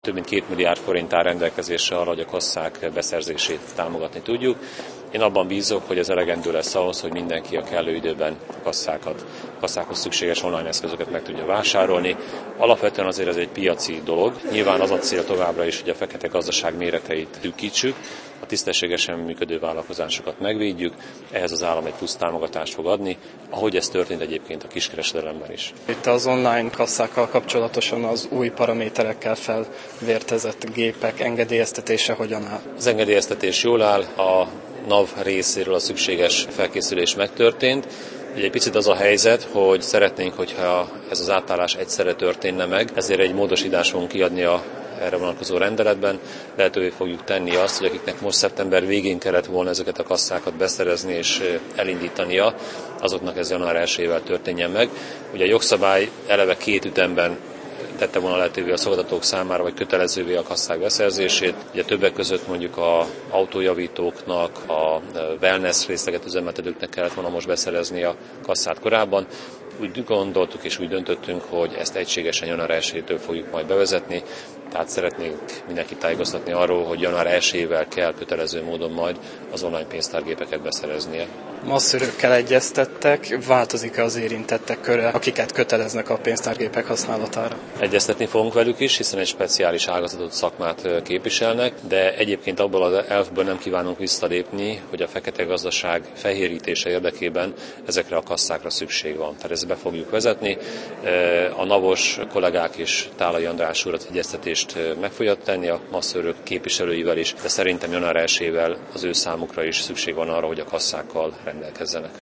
több mint 2 milliárd forint áll rendelkezésre arra, hogy a kasszák beszerzését támogatni tudjuk. Én abban bízok, hogy ez elegendő lesz ahhoz, hogy mindenki a kellő időben kasszákhoz szükséges online eszközöket meg tudja vásárolni. Alapvetően azért ez egy piaci dolog. Nyilván az a cél továbbra is, hogy a fekete gazdaság méreteit szűkítsük, a tisztességesen működő vállalkozásokat megvédjük, ehhez az állam egy plusz támogatást fog adni, ahogy ez történt egyébként a kiskereskedelemben is. Itt az online kasszákkal kapcsolatosan az új paraméterekkel felvértezett gépek engedélyeztetése hogyan áll? Az engedélyeztetés jól áll, a NAV részéről a szükséges felkészülés megtörtént. Ugye egy picit az a helyzet, hogy szeretnénk, hogyha ez az átállás egyszerre történne meg, ezért egy módosítást fogunk kiadni a erre vonatkozó rendeletben. Lehetővé fogjuk tenni azt, hogy akiknek most szeptember végén kellett volna ezeket a kasszákat beszerezni és elindítania, azoknak ez január 1-ével történjen meg. Ugye a jogszabály eleve 2 ütemben tette volna lehetővé a szolgáltatók számára, vagy kötelezővé a kasszák beszerzését. Ugye többek között mondjuk az autójavítóknak, a wellness részleget üzemeltetőknek kellett volna most beszerezni a kasszát korábban. Úgy gondoltuk és úgy döntöttünk, hogy ezt egységesen január 1-től fogjuk majd bevezetni, tehát szeretnénk mindenkit tájékoztatni arról, hogy január 1-ével kell kötelező módon majd az online pénztárgépeket beszereznie. Masszörökkel egyeztettek, változik-e az érintettek köre, akiket köteleznek a pénztárgépek használatára? Egyeztetni fogunk velük is, hiszen egy speciális ágazatot szakmát képviselnek, de egyébként abból az elfből nem kívánunk visszalépni, hogy a fekete gazdaság fehérítése érdekében ezekre a kasszákra szükség van. Tehát ezt be fogjuk vezetni. A NAV-os kollégák és Tálai András úr az egyeztetést meg fogja tenni a masszörök képviselőivel is, de szerintem január 1-ével az ő számukra is szükség van arra, hogy a kasszákkal rendelkezzenek.